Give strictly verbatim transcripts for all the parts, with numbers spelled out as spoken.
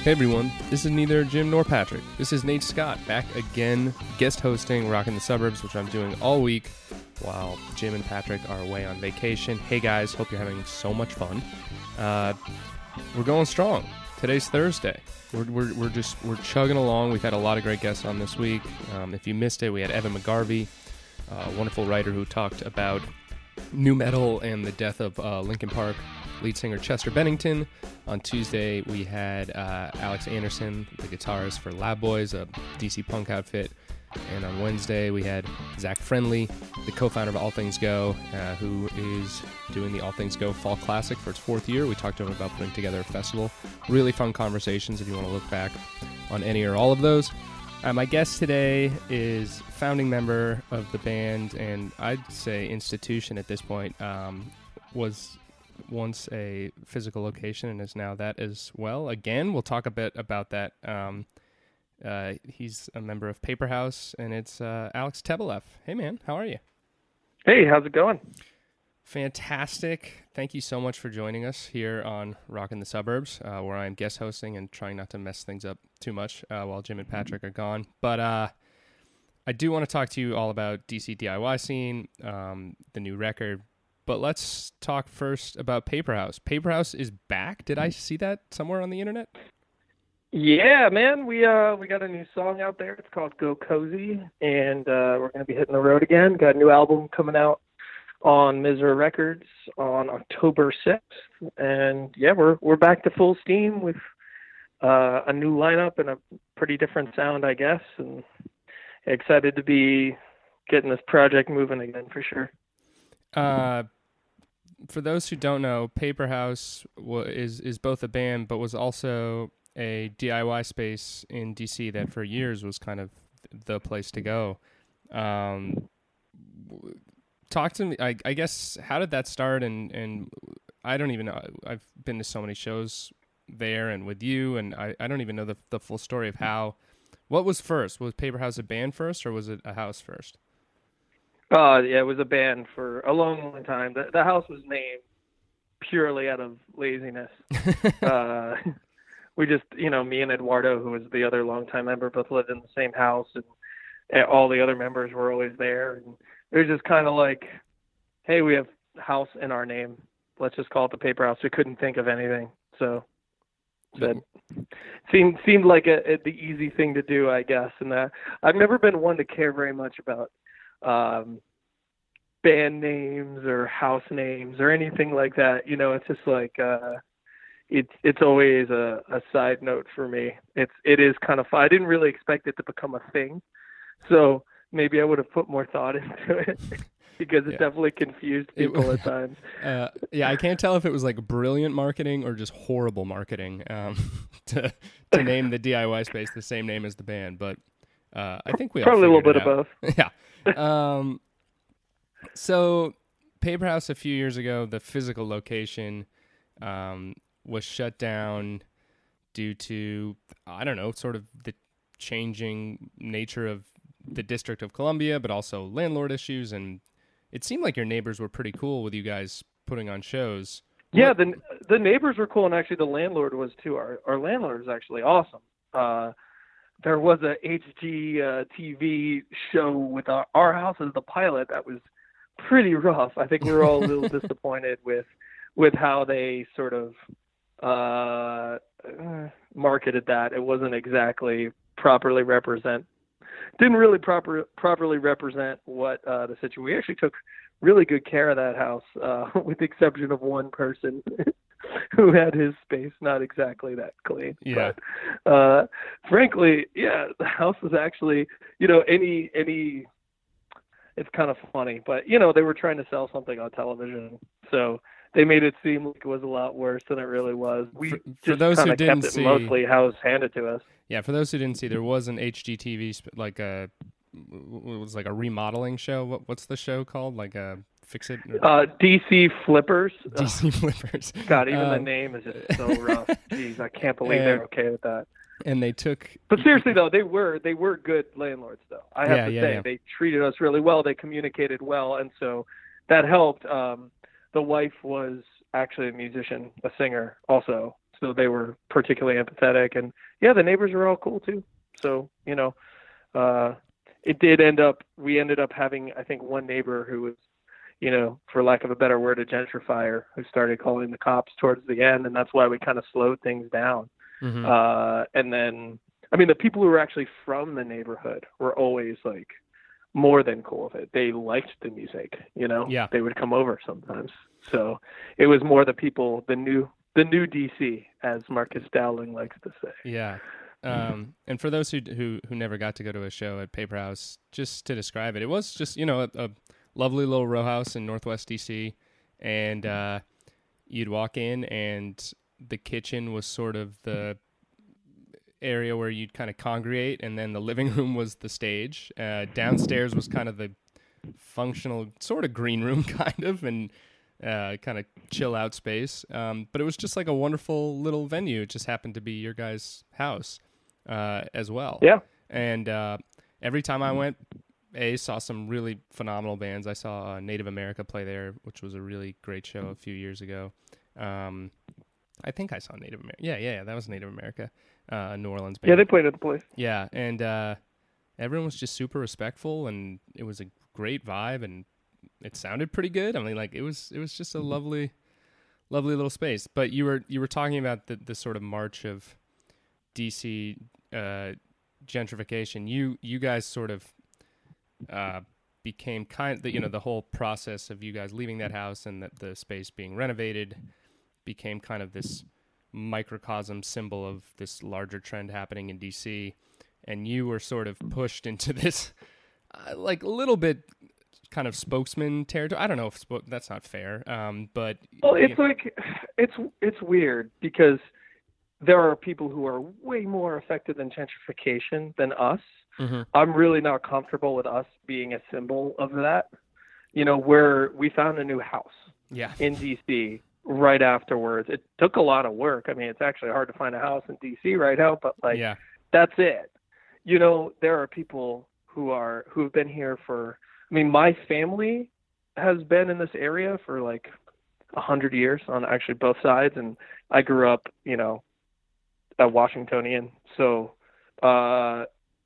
Hey everyone, this is neither Jim nor Patrick. This is Nate Scott, back again, guest hosting Rockin' the Suburbs, which I'm doing all week while Jim and Patrick are away on vacation. Hey guys, hope you're having so much fun. Uh, we're going strong. Today's Thursday. We're, we're, we're just, we're chugging along. We've had a lot of great guests on this week. Um, if you missed it, we had Evan McGarvey, a wonderful writer who talked about nu metal and the death of uh, Linkin Park lead singer Chester Bennington. On Tuesday, we had uh, Alex Anderson, the guitarist for Lab Boys, a D C punk outfit. And on Wednesday, we had Zach Friendly, the co-founder of All Things Go, uh, who is doing the All Things Go Fall Classic for its fourth year. We talked to him about putting together a festival. Really fun conversations if you want to look back on any or all of those. Uh, my guest today is founding member of the band, and I'd say institution at this point, um, was once a physical location and is now that as well. Again, we'll talk a bit about that. Um, uh, he's a member of Paper House, and it's uh, Alex Tebelev. Hey, man, how are you? Hey, how's it going? Fantastic. Thank you so much for joining us here on Rockin' the Suburbs, uh, where I'm guest hosting and trying not to mess things up too much uh, while Jim and Patrick are gone. But uh, I do want to talk to you all about D C D I Y scene, um, the new record. But let's talk first about Paper House. Paper House is back. Did I see that somewhere on the internet? Yeah, man. We uh we got a new song out there. It's called Go Cozy, and uh, we're gonna be hitting the road again. Got a new album coming out on Misra Records on October sixth, and yeah, we're we're back to full steam with uh, a new lineup and a pretty different sound, I guess. And excited to be getting this project moving again for sure. Uh, for those who don't know, Paper House w- is is both a band, but was also a D I Y space in D C that for years was kind of the place to go. Um, talk to me. I, I guess how did that start? And and I don't even know. I've been to so many shows there and with you, and I, I don't even know the the full story of how. What was first? Was Paper House a band first, or was it a house first? Uh, yeah, it was a band for a long, long time. The, the house was named purely out of laziness. uh, we just, you know, me and Eduardo, who was the other longtime member, both lived in the same house, and, and all the other members were always there. And it was just kind of like, hey, we have house in our name. Let's just call it the Paper House. We couldn't think of anything, so that seemed seemed like a, a, the easy thing to do, I guess. And uh, I've never been one to care very much about um band names or house names or anything like that. You know, it's just like uh it's it's always a, a side note for me. It's it is kind of fun. I didn't really expect it to become a thing, so maybe I would have put more thought into it because it yeah. definitely confused people it, at times. Uh, yeah, I can't tell if it was like brilliant marketing or just horrible marketing um, to to name the D I Y space the same name as the band, but uh, I think we probably all a little bit of out. both. Yeah. Um, so Paper House a few years ago, the physical location um, was shut down due to, I don't know, sort of the changing nature of the District of Columbia, but also landlord issues. And it seemed like your neighbors were pretty cool with you guys putting on shows. Yeah, what? the the neighbors were cool, and actually the landlord was too. Our, our landlord is actually awesome. Uh, There was a H G uh, T V show with our, our house as the pilot that was pretty rough. I think we were all a little disappointed with with how they sort of uh, marketed that. It wasn't exactly properly represent, didn't really proper properly represent what uh, the situation. We actually took really good care of that house, uh, with the exception of one person. Who had his space not exactly that clean. Yeah. But, uh, frankly, yeah, the house was actually, you know, any, any, it's kind of funny, but, you know, they were trying to sell something on television. So they made it seem like it was a lot worse than it really was. We for, for just those kind who of didn't kept see, it mostly how it was handed to us. Yeah, for those who didn't see, there was an H G T V, like a, it was like a remodeling show. What, what's the show called? Like a Fix It? Or... Uh, D C Flippers. D C Flippers. God, even um, the name is just so rough. Jeez, I can't believe and, they're okay with that. And they took. But seriously though, they were they were good landlords though. I have yeah, to yeah, say yeah. they treated us really well. They communicated well, and so that helped. Um, the wife was actually a musician, a singer also. so they were particularly empathetic. And yeah, the neighbors were all cool too. So, you know, uh, it did end up, we ended up having, I think, one neighbor who was, you know, for lack of a better word, a gentrifier, who started calling the cops towards the end. And that's why we kind of slowed things down. Mm-hmm. Uh, and then, I mean, the people who were actually from the neighborhood were always like more than cool with it. They liked the music, you know, yeah. They would come over sometimes. So it was more the people, the new, the new D C, as Marcus Dowling likes to say. Yeah. Um, and for those who, who, who never got to go to a show at Paper House, just to describe it, it was just, you know, a, a lovely little row house in Northwest D C. And, uh, you'd walk in and the kitchen was sort of the area where you'd kind of congregate, and then the living room was the stage. Uh, downstairs was kind of the functional sort of green room kind of, and uh, kind of chill out space. Um, but it was just like a wonderful little venue. It just happened to be your guys' house uh, as well. Yeah. And uh, every time I went, A, saw some really phenomenal bands. I saw uh, Native America play there, which was a really great show a few years ago. Um, I think I saw Native America. Yeah, yeah, yeah, that was Native America. Uh, New Orleans band. Yeah, they played at the place. Yeah, and uh, everyone was just super respectful, and it was a great vibe, and it sounded pretty good. I mean, like it was, it was just a lovely, lovely little space. But you were you were talking about the the sort of march of D C uh, gentrification. You you guys sort of uh, became kind of the, you know, the whole process of you guys leaving that house and that the space being renovated became kind of this microcosm symbol of this larger trend happening in D C, and you were sort of pushed into this uh, like a little bit kind of spokesman territory. I don't know if spo- that's not fair, um, but well, it's know. like it's it's weird because there are people who are way more affected than gentrification than us. Mm-hmm. I'm really not comfortable with us being a symbol of that. You know, where we found a new house yeah. in D C right afterwards. It took a lot of work. I mean, it's actually hard to find a house in D C right now, but like, yeah. that's it. You know, there are people who are, who've been here for, I mean, my family has been in this area for like a hundred years on actually both sides. And I grew up, you know, a Washingtonian. So, uh,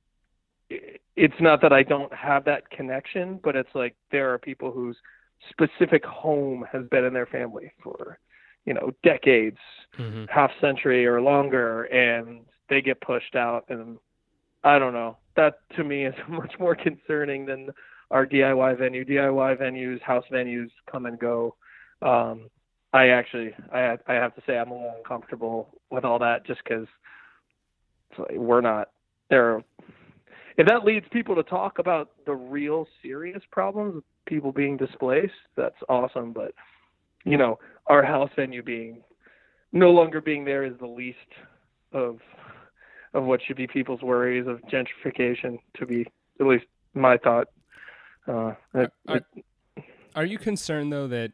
it's not that I don't have that connection, but it's like, there are people whose specific home has been in their family for, you know, decades, mm-hmm. half century or longer, and they get pushed out. And I don't know, that to me is much more concerning than our D I Y venue. D I Y venues, house venues come and go. Um, I actually, I, I have to say I'm a little uncomfortable with all that just because like we're not there. If that leads people to talk about the real serious problems, people being displaced, that's awesome. But, you know, our house venue being no longer being there is the least of of what should be people's worries of gentrification, to be at least my thought. Uh, it, are, it, are you concerned, though, that,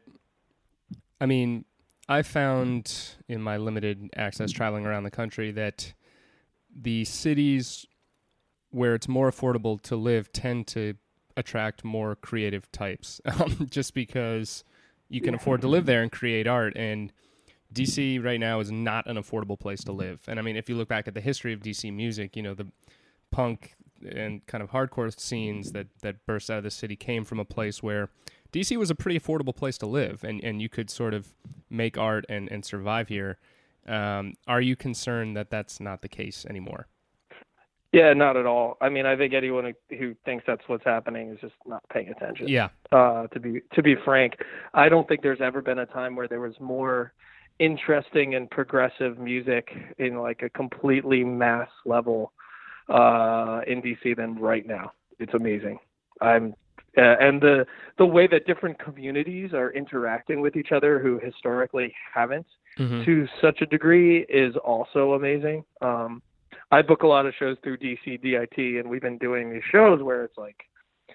I mean, I found in my limited access traveling around the country that the cities where it's more affordable to live tend to attract more creative types, um, just because you can afford to live there and create art. And D C right now is not an affordable place to live. And I mean, if you look back at the history of D C music, you know, the punk and kind of hardcore scenes that, that burst out of the city came from a place where D C was a pretty affordable place to live, and, and you could sort of make art and, and survive here. Um, are you concerned that that's not the case anymore? Yeah, not at all. I mean, I think anyone who, who thinks that's what's happening is just not paying attention. Yeah. Uh, to be to be frank, I don't think there's ever been a time where there was more interesting and progressive music in like a completely mass level uh, in D C than right now. It's amazing. I'm uh, and the the way that different communities are interacting with each other who historically haven't mm-hmm. to such a degree is also amazing. Um, I book a lot of shows through D C D I T, and we've been doing these shows where it's like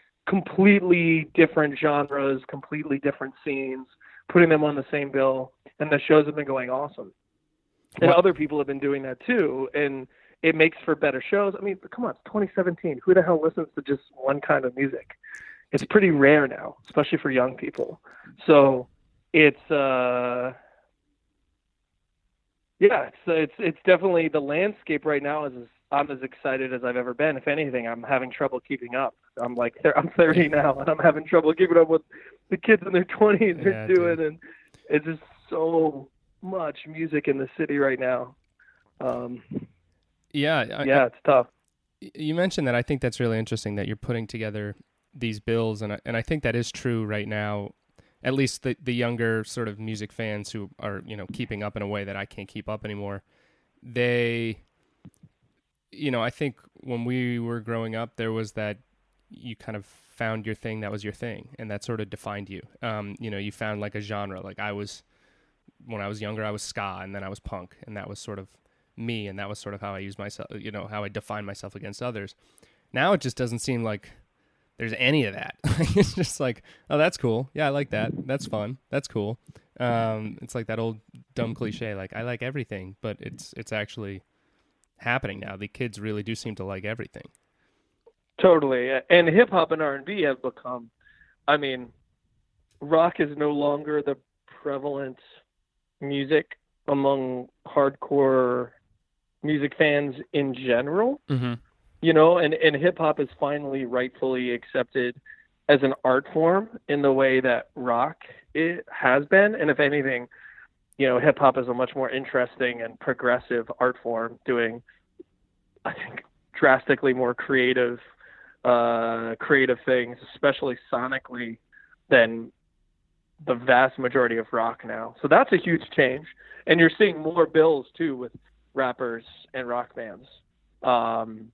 completely different genres, completely different scenes, putting them on the same bill, and the shows have been going awesome. And what? Other people have been doing that too, and it makes for better shows. I mean, come on, it's twenty seventeen. Who the hell listens to just one kind of music? It's pretty rare now, especially for young people. So it's uh, Yeah, it's it's it's definitely the landscape right now is. I'm as excited as I've ever been. If anything, I'm having trouble keeping up. I'm like, I'm thirty now, and I'm having trouble keeping up with the kids in their twenties Yeah, are doing, dude. and it's just so much music in the city right now. Um, Yeah, I, yeah, it's tough. I, you mentioned that. I think that's really interesting that you're putting together these bills, and I, and I think that is true right now. At least the the younger sort of music fans who are, you know, keeping up in a way that I can't keep up anymore. They, you know, I think when we were growing up, there was that you kind of found your thing that was your thing, and that sort of defined you. Um, you know, you found like a genre. Like I was, when I was younger, I was ska, and then I was punk, and that was sort of me, and that was sort of how I used myself, you know, how I defined myself against others. Now it just doesn't seem like there's any of that. It's just like, oh, that's cool. Yeah, I like that. That's fun. That's cool. Um, it's like that old dumb cliche, like I like everything, but it's it's actually happening now. The kids really do seem to like everything. Totally. And hip hop and R and B have become, I mean, rock is no longer the prevalent music among hardcore music fans in general. Mm-hmm. You know, and, and hip hop is finally rightfully accepted as an art form in the way that rock it has been. And if anything, you know, hip hop is a much more interesting and progressive art form, doing, I think, drastically more creative, uh, creative things, especially sonically, than the vast majority of rock now. So that's a huge change. And you're seeing more bills too with rappers and rock bands. Um,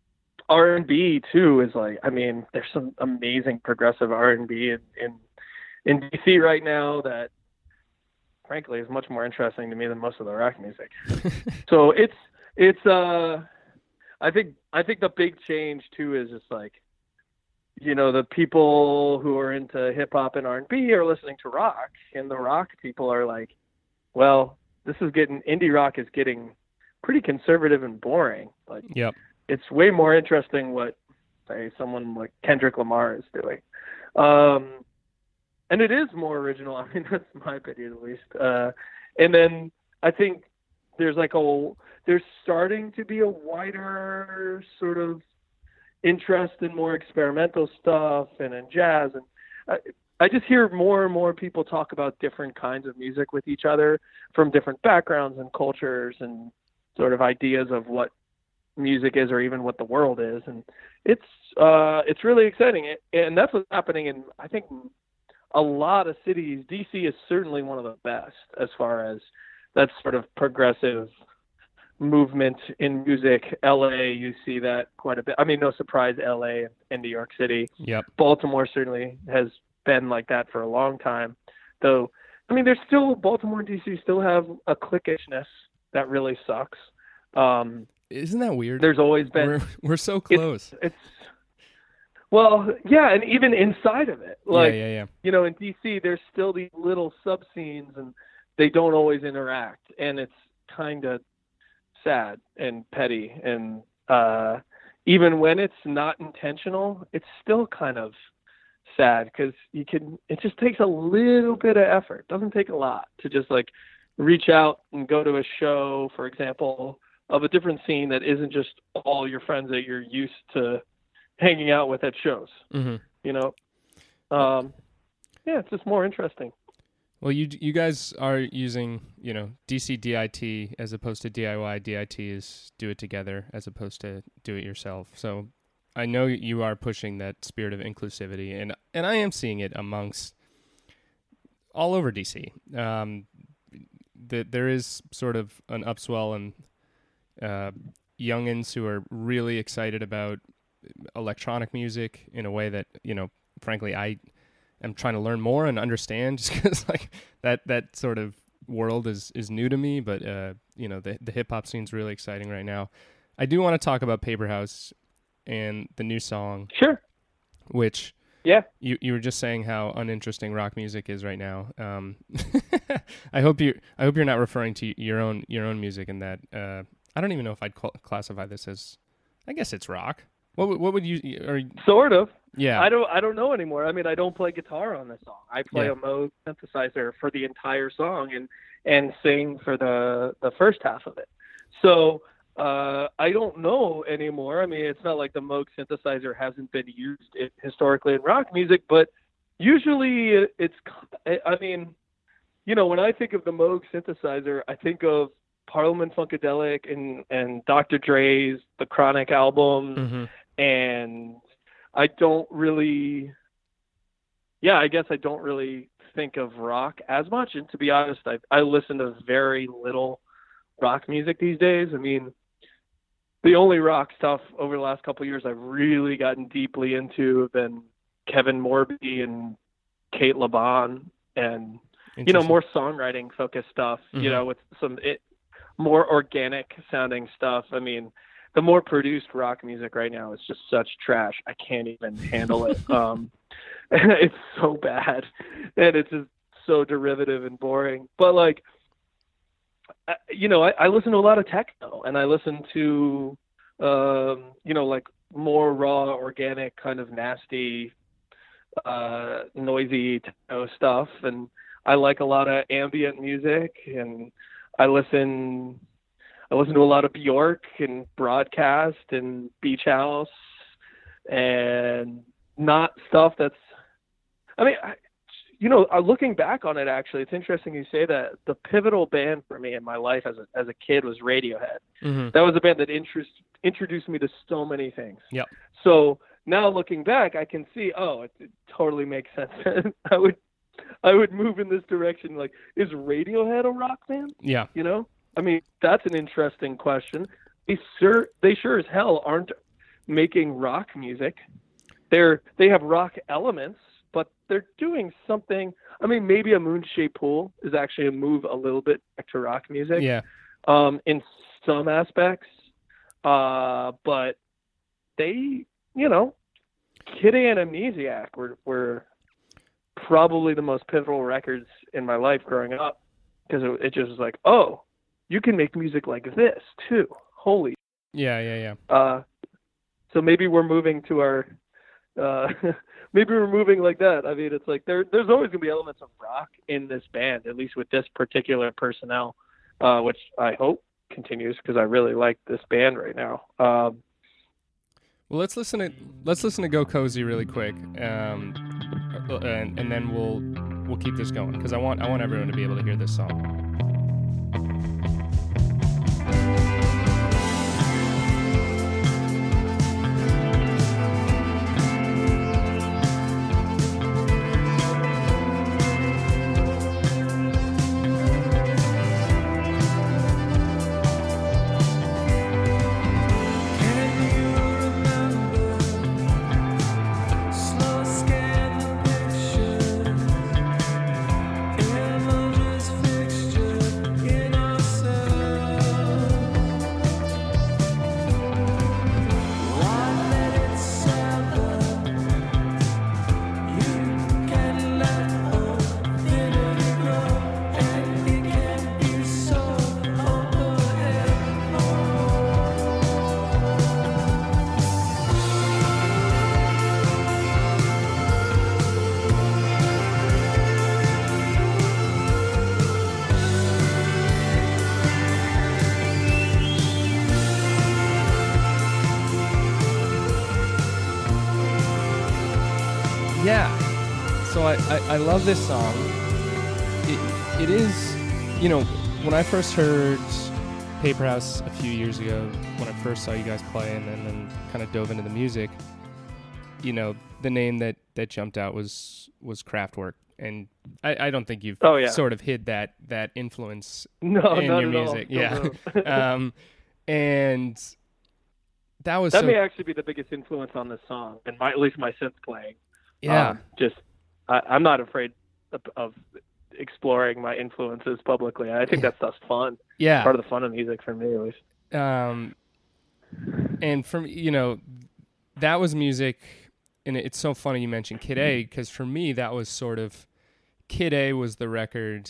R and B too is like, I mean, there's some amazing progressive R and B in, in in D C right now that, frankly, is much more interesting to me than most of the rock music. So it's it's uh, I think I think the big change too is just like, you know, the people who are into hip hop and R and B are listening to rock, and the rock people are like, well, this is getting indie rock is getting pretty conservative and boring. Like, Yep. It's way more interesting what, say, someone like Kendrick Lamar is doing. Um, and it is more original. I mean, that's my opinion, at least. Uh, and then I think there's like a, there's starting to be a wider sort of interest in more experimental stuff and in jazz. And I, I just hear more and more people talk about different kinds of music with each other from different backgrounds and cultures and sort of ideas of what music is or even what the world is, and it's uh it's really exciting, and that's what's happening in, I think, a lot of cities. D C is certainly one of the best as far as that sort of progressive movement in music. L A, you see that quite a bit. I mean, no surprise, L A and New York City. Yep. Baltimore certainly has been like that for a long time, though. I mean, there's still, Baltimore and D C still have a cliquishness that really sucks. um Isn't that weird? There's always been. We're, we're so close. It's, it's well, yeah, and even inside of it, like, yeah, yeah, yeah. you know, in D C, there's still these little sub scenes, and they don't always interact, and it's kind of sad and petty, and uh, even when it's not intentional, it's still kind of sad because you can. It just takes a little bit of effort. It doesn't take a lot to just like reach out and go to a show, for example, of a different scene that isn't just all your friends that you're used to hanging out with at shows. Mm-hmm. You know, um, yeah, it's just more interesting. Well, you you guys are using, you know, D C D I T as opposed to D I Y. D I T is do it together as opposed to do it yourself. So I know you are pushing that spirit of inclusivity, and and I am seeing it amongst all over D C. Um, the, there is sort of an upswell and uh, youngins who are really excited about electronic music in a way that, you know, frankly, I am trying to learn more and understand, just because like that that sort of world is is new to me. But uh, you know, the the hip hop scene's really exciting right now. I do want to talk about Paper House and the new song. Sure. Which yeah, you you were just saying how uninteresting rock music is right now. Um, I hope you I hope you're not referring to your own your own music in that. Uh, I don't even know if I'd cl- classify this as. I guess it's rock. What would- what would you or Sort of. yeah? I don't I don't know anymore. I mean, I don't play guitar on this song. I play Yeah. a Moog synthesizer for the entire song and and sing for the the first half of it. So uh, I don't know anymore. I mean, it's not like the Moog synthesizer hasn't been used i- historically in rock music, but usually it, it's. I mean, you know, when I think of the Moog synthesizer, I think of Parliament Funkadelic and and Doctor Dre's The Chronic albums, Mm-hmm. and I don't really, yeah, I guess I don't really think of rock as much. And to be honest, I I listen to very little rock music these days. I mean, the only rock stuff over the last couple of years I've really gotten deeply into have been Kevin Morby and Kate LeBon, and you know, more songwriting focused stuff. Mm-hmm. You know, with some it, more organic sounding stuff. I mean, the more produced rock music right now is just such trash. I can't even handle it. Um, it's so bad, and it's just so derivative and boring. But like, I- you know, I, I listen to a lot of techno, and I listen to, um, you know, like more raw, organic, kind of nasty, uh, noisy techno stuff, and I like a lot of ambient music, and I listen. I listen to a lot of Bjork and Broadcast and Beach House, and not stuff that's. I mean, I, you know, uh, looking back on it, actually, it's interesting you say that. The pivotal band for me in my life as a as a kid was Radiohead. Mm-hmm. That was a band that interest, introduced me to so many things. Yep. So now looking back, I can see, oh, it, it totally makes sense. I would, I would move in this direction. Like, is Radiohead a rock band? Yeah. You know, I mean, that's an interesting question. They sure, they sure as hell aren't making rock music. They're they have rock elements, but they're doing something. I mean, maybe a Moon-Shaped Pool is actually a move a little bit back to rock music. Yeah. Um, in some aspects, uh, but they, you know, Kid A and Amnesiac were were probably the most pivotal records in my life growing up, because it, it just was like, oh, you can make music like this too. Holy. Yeah. Yeah. Yeah. Uh, so maybe we're moving to our, uh, maybe we're moving like that. I mean, it's like there, there's always gonna be elements of rock in this band, at least with this particular personnel, uh, which I hope continues, because I really like this band right now. Um, Well, let's listen to let's listen to Go Cozy really quick, um, and and then we'll we'll keep this going, because I want I want everyone to be able to hear this song. Yeah. So I, I, I love this song. It, it is, you know, when I first heard Paper House a few years ago, when I first saw you guys play, and then, and then kind of dove into the music, you know, the name that, that jumped out was was Kraftwerk. And I, I don't think you've Oh, yeah. sort of hid that that influence no, in not your at all. music. No, Yeah. no. um, and that was that so, may actually be the biggest influence on this song, and my, at least my synth playing. yeah. Um, just, I, I'm not afraid of, of exploring my influences publicly. I think that stuff's fun. yeah. Part of the fun of music for me, at least. Um, and from, you know, that was music, and it's so funny you mentioned Kid A, because for me, that was sort of, Kid A was the record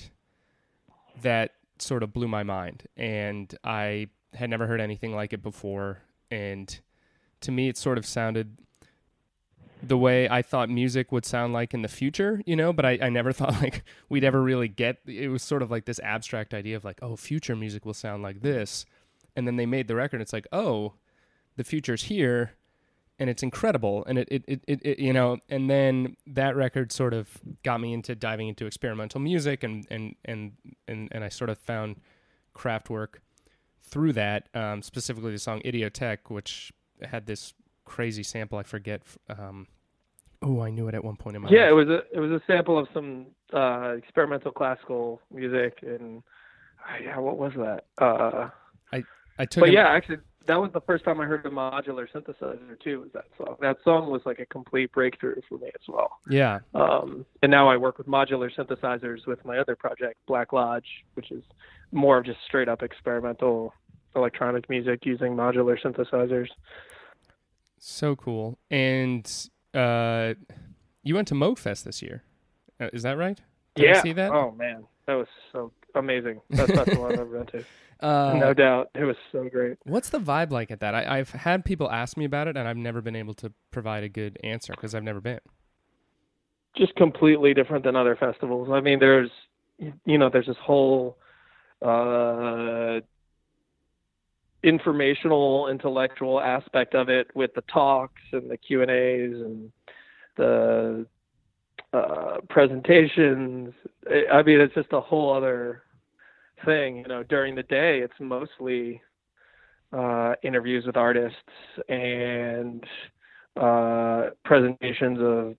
that sort of blew my mind, and I had never heard anything like it before, and to me, it sort of sounded the way I thought music would sound like in the future, you know, but I, I never thought like we'd ever really get, it was sort of like this abstract idea of like, oh, future music will sound like this. And then they made the record and it's like, oh, the future's here and it's incredible. And it, it, it, it, it you know, and then that record sort of got me into diving into experimental music and, and, and, and, and I sort of found Kraftwerk through that, um, specifically the song Idiotech, which had this crazy sample. I forget. Um, oh, I knew it at one point in my yeah, life. it was a it was a sample of some uh, experimental classical music, and uh, yeah, what was that? Uh, I I took. But him, yeah, actually, that was the first time I heard a modular synthesizer too. Was that song? That song was like a complete breakthrough for me as well. Yeah. Um, and now I work with modular synthesizers with my other project, Black Lodge, which is more of just straight up experimental electronic music using modular synthesizers. So cool. And uh, you went to Moogfest this year. Uh, is that right? Did yeah. I see that? Oh, man. That was so amazing. Best festival I've ever been to. Uh, no doubt. It was so great. What's the vibe like at that? I, I've had people ask me about it, and I've never been able to provide a good answer because I've never been. Just completely different than other festivals. I mean, there's, you know, there's this whole uh, informational, intellectual aspect of it with the talks and the Q and A's and the uh, presentations. I mean, it's just a whole other thing. You know, during the day, it's mostly uh, interviews with artists and uh, presentations of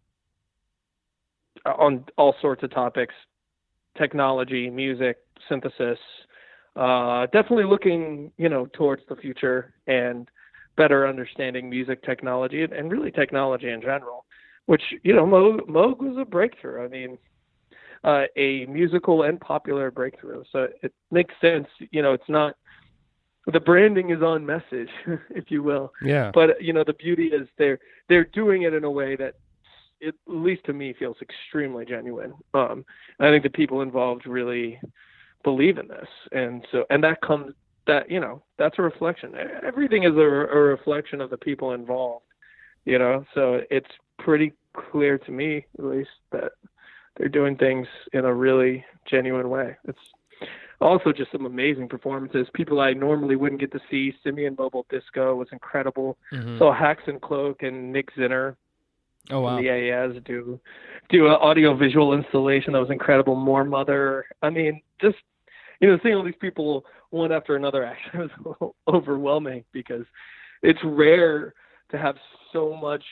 on all sorts of topics, technology, music, synthesis. Uh, definitely looking, you know, towards the future and better understanding music technology and, and really technology in general, which, you know, Moog, Moog was a breakthrough. I mean, uh, a musical and popular breakthrough. So it makes sense. You know, it's not, the branding is on message, if you will. Yeah. But, you know, the beauty is they're, they're doing it in a way that, it, at least to me, feels extremely genuine. Um, and I think the people involved really believe in this, and so and that comes that you know that's a reflection. Everything is a, a reflection of the people involved, you know. So it's pretty clear to me, at least, that they're doing things in a really genuine way. It's also just some amazing performances. People I normally wouldn't get to see. Simian Mobile Disco was incredible. Mm-hmm. So Hax and Cloak and Nick Zinner. Oh wow! The A A S do do an audio visual installation that was incredible. More Mother. I mean, just you know, seeing all these people one after another actually was overwhelming because it's rare to have so much.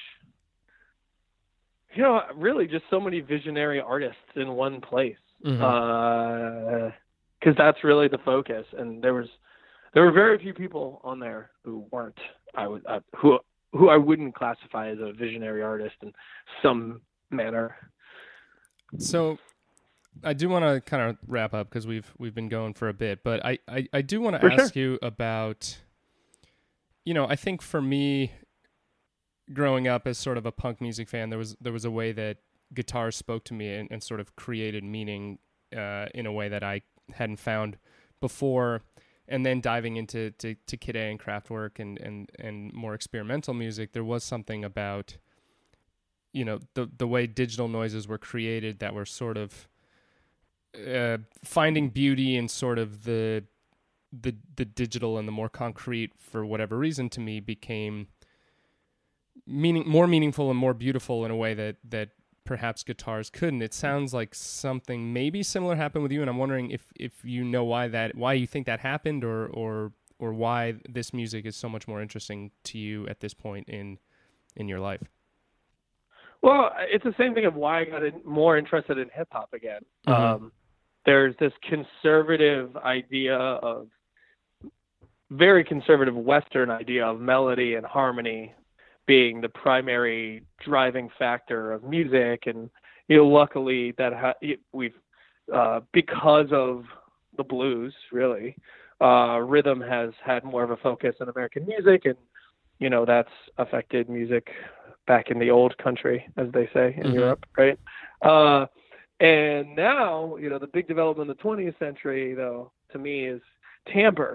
You know, really, just so many visionary artists in one place. Mm-hmm. Uh, because that's really the focus, and there was there were very few people on there who weren't. I would uh, who. who I wouldn't classify as a visionary artist in some manner. So I do want to kind of wrap up because we've we've been going for a bit, but I, I, I do want to ask sure. you about, you know, I think for me, growing up as sort of a punk music fan, there was there was a way that guitar spoke to me and, and sort of created meaning uh, in a way that I hadn't found before. And then diving into to, to Kid A and Kraftwerk and, and, and more experimental music, there was something about, you know, the the way digital noises were created that were sort of uh, finding beauty in sort of the the the digital and the more concrete, for whatever reason, to me became meaning more meaningful and more beautiful in a way that that perhaps guitars couldn't. It sounds like something maybe similar happened with you, and I'm wondering if, if you know why that, why you think that happened, or or or why this music is so much more interesting to you at this point in in your life. Well, it's the same thing of why I got in, more interested in hip hop again. Mm-hmm. Um, there's this conservative idea of very conservative Western idea of melody and harmony being the primary driving factor of music. And, you know, luckily that ha- we've, uh, because of the blues, really, uh, rhythm has had more of a focus in American music. And, you know, that's affected music back in the old country, as they say in mm-hmm. Europe. Right. Uh, and now, you know, the big development in the twentieth century, though, to me is timbre.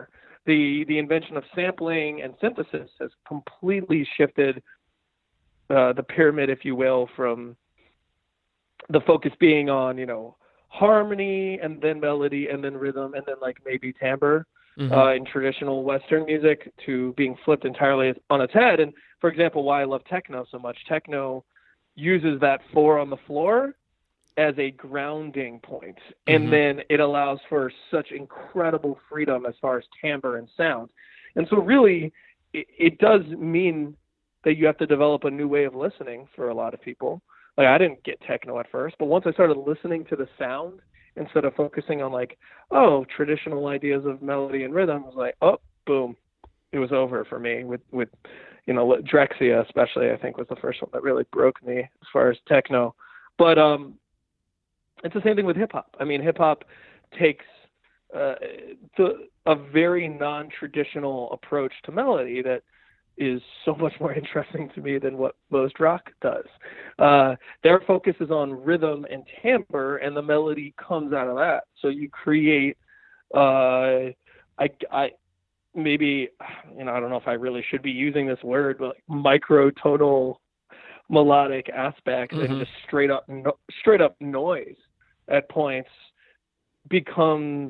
the the invention of sampling and synthesis has completely shifted uh, the pyramid, if you will, from the focus being on, you know, harmony and then melody and then rhythm and then like maybe timbre mm-hmm. uh, in traditional Western music to being flipped entirely on its head. And for example, why I love techno so much, techno uses that four on the floor as a grounding point. And mm-hmm. then it allows for such incredible freedom as far as timbre and sound. And so really it, it does mean that you have to develop a new way of listening for a lot of people. Like I didn't get techno at first, but once I started listening to the sound instead of focusing on like, oh, traditional ideas of melody and rhythm, I was like, oh, boom, it was over for me with, with, you know, Drexciya especially, I think was the first one that really broke me as far as techno. But um, it's the same thing with hip hop. I mean, hip hop takes uh, the, a very non-traditional approach to melody that is so much more interesting to me than what most rock does. Uh, their focus is on rhythm and timbre, and the melody comes out of that. So you create, uh, I, I, maybe, you know, I don't know if I really should be using this word, but like microtonal melodic aspects mm-hmm. and just straight up, no, straight up noise at points becomes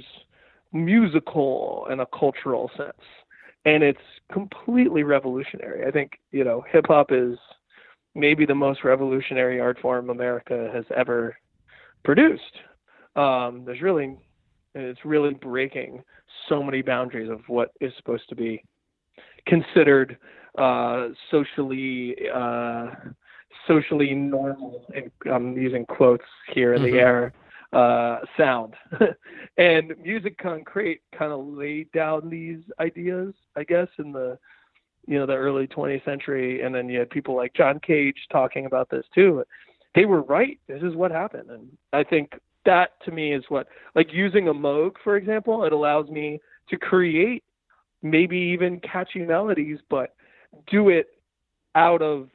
musical in a cultural sense. And it's completely revolutionary. I think, you know, hip hop is maybe the most revolutionary art form America has ever produced. Um, there's really, it's really breaking so many boundaries of what is supposed to be considered uh, socially, uh, socially normal. And I'm using quotes here in mm-hmm. the air. Uh, sound and Music Concrete kind of laid down these ideas, I guess, in the, you know, the early twentieth century. And then you had people like John Cage talking about this too. They were right. This is what happened. And I think that to me is what, like using a Moog, for example, it allows me to create maybe even catchy melodies, but do it out of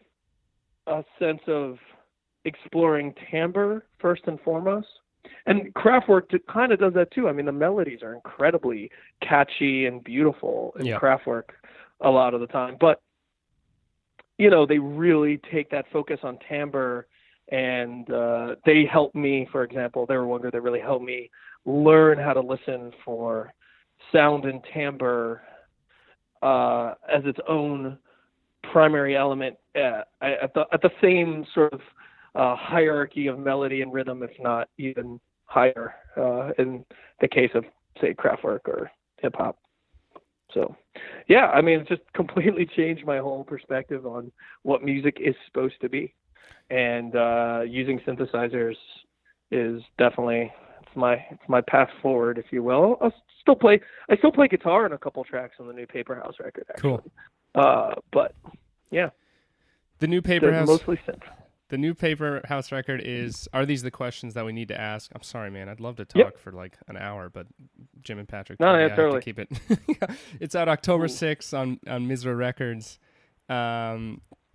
a sense of exploring timbre first and foremost. And Kraftwerk kind of does that too. I mean, the melodies are incredibly catchy and beautiful in yep. Kraftwerk a lot of the time. But, you know, they really take that focus on timbre, and uh, they help me, for example, they were one group that really helped me learn how to listen for sound and timbre uh, as its own primary element at, at, the, at the same sort of Uh, hierarchy of melody and rhythm, if not even higher, uh, in the case of, say, Kraftwerk or hip hop. So, yeah, I mean, it's just completely changed my whole perspective on what music is supposed to be. And uh, using synthesizers is definitely it's my it's my path forward, if you will. I'll still play. I still play guitar in a couple tracks on the new Paper House record, actually. Cool. Uh, but yeah, the new Paper House mostly synth. The new Paper House record is, are these the questions that we need to ask? I'm sorry, man. I'd love to talk yep. for like an hour, but Jim and Patrick, no, yeah, yeah, totally. have to keep it. It's out October sixth on, on Misra Records. Um,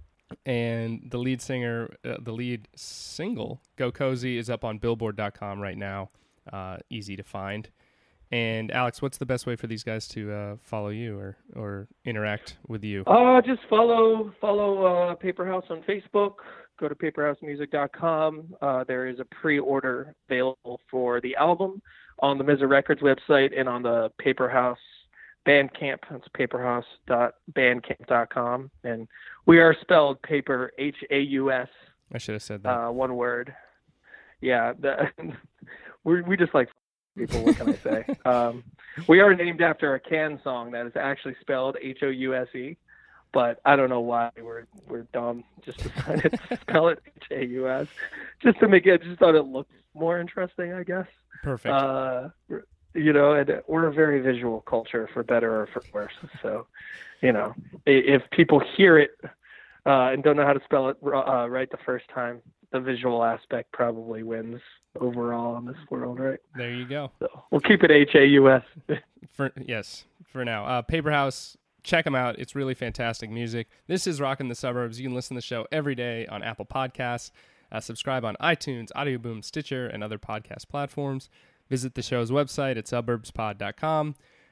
and the lead singer, uh, the lead single, Go Cozy, is up on billboard dot com right now. Uh, easy to find. And Alex, what's the best way for these guys to uh, follow you or, or interact with you? Uh, just follow, follow uh, Paper House on Facebook. Go to paper house music dot com. Uh, there is a pre-order available for the album on the Misra Records website and on the Paper House Bandcamp. It's paperhouse dot bandcamp dot com. And we are spelled paper, H A U S. I should have said that. Uh, one word. Yeah. The, we we just like people, what can I say? um, we are named after a Can song that is actually spelled H O U S E. But I don't know why we're we're dumb. Just decided to spell it H A U S, just to make it. Just thought it looked more interesting, I guess. Perfect. Uh, you know, and we're a very visual culture, for better or for worse. So, you know, if people hear it uh, and don't know how to spell it uh, right the first time, the visual aspect probably wins overall in this world, right? There you go. So we'll keep it H A U S. For yes, for now. Uh, Paper House. Check them out. It's really fantastic music. This is Rockin' the Suburbs. You can listen to the show every day on Apple Podcasts. Uh, subscribe on iTunes, Audio Boom, Stitcher, and other podcast platforms. Visit the show's website at suburbs pod dot com.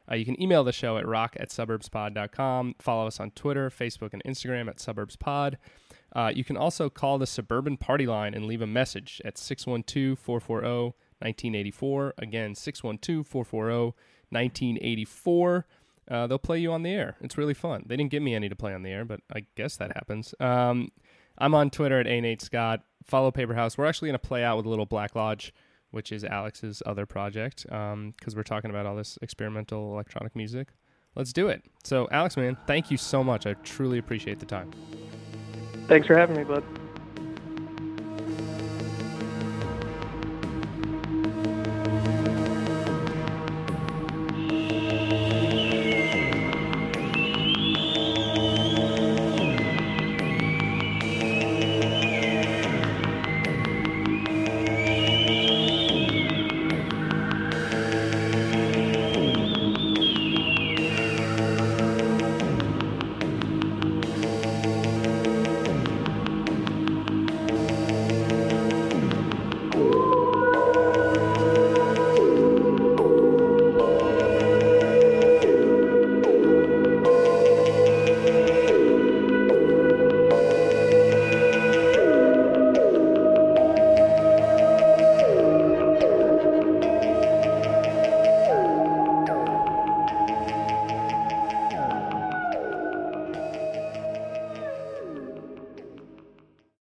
Uh, you can email the show at rock at suburbs pod dot com. Follow us on Twitter, Facebook, and Instagram at suburbspod. Uh, you can also call the Suburban Party Line and leave a message at six one two, four four zero, one nine eight four. Again, six one two, four four zero, one nine eight four. Uh, they'll play you on the air. It's really fun. They didn't give me any to play on the air, but I guess that happens. Um, I'm on Twitter at A Nate Scott. Follow Paper House. We're actually going to play out with a little Black Lodge, which is Alex's other project, because um, we're talking about all this experimental electronic music. Let's do it. So, Alex, man, thank you so much. I truly appreciate the time. Thanks for having me, bud.